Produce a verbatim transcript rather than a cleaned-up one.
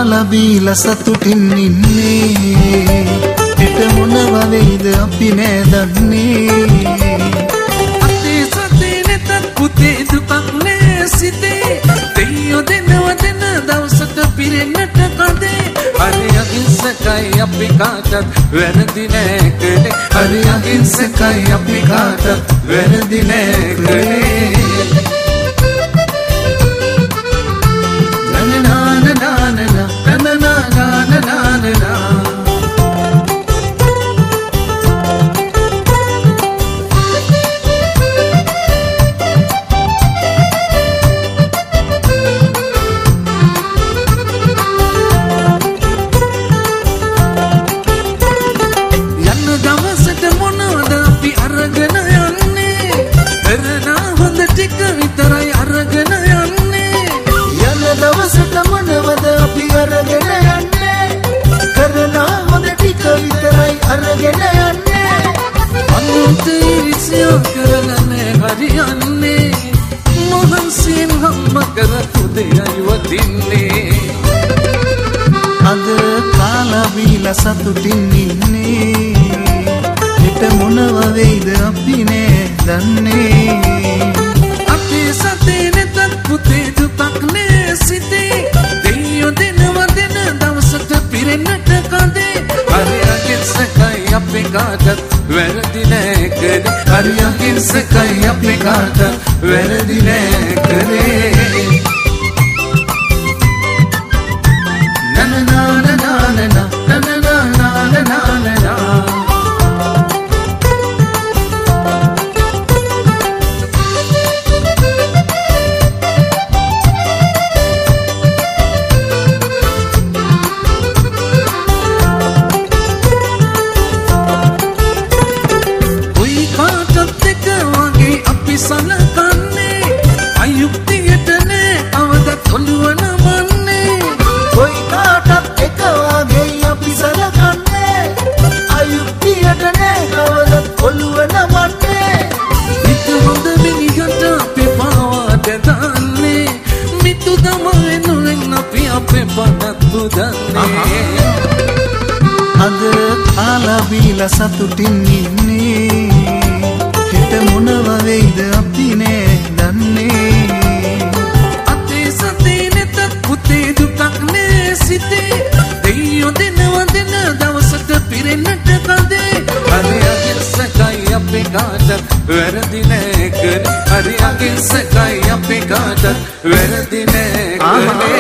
කාලා බීලා සතුටින් ඉන්නේ හිත මොනවා වෙයිද අපි නෑ දන්නේ අතේ සතේ නැතත් පුතේ දුකක් නෑ සිතේ දෙයියෝ දෙනවා දෙන දවසට පිරෙන්නට කඳේ හරි අහිංසකයි අපි කාටත් වැරදි නෑ කළේ හරි අහිංසකයි අපි කාටත් වැරදි නෑ කළේ අද කාලා බීලා සතුටින් ඉන්නේ හිත මොනවා වෙයිද අපි නෑ දන්නේ අපේ සතේ නැතත් පුතේ දුකක් නෑ සිතේ දෙයියෝ දෙනවා දෙන දවසට පිරෙන්නට කඳේ හරි අහිංසකයි අපි කාටත් වැරදි නෑ කළේ හරි අහිංසකයි අපි කාටත් වැරදි නෑ කළේ අද කාලා බීලා සතුටින් ඉන්නේ හිත මොනවා වෙයිද අපි නෑ දන්නේ අතේ සතේ නැතත් පුතේ දුකක් නෑ සිතේ දෙයියෝ දෙනවා දෙන දවසට පිරෙන්නට කඳේ හරි අහිංසකයි අපි කාටත් වැරදි නෑ කළේ හරි අහිංසකයි අපි කාටත් වැරදි නෑ කළේ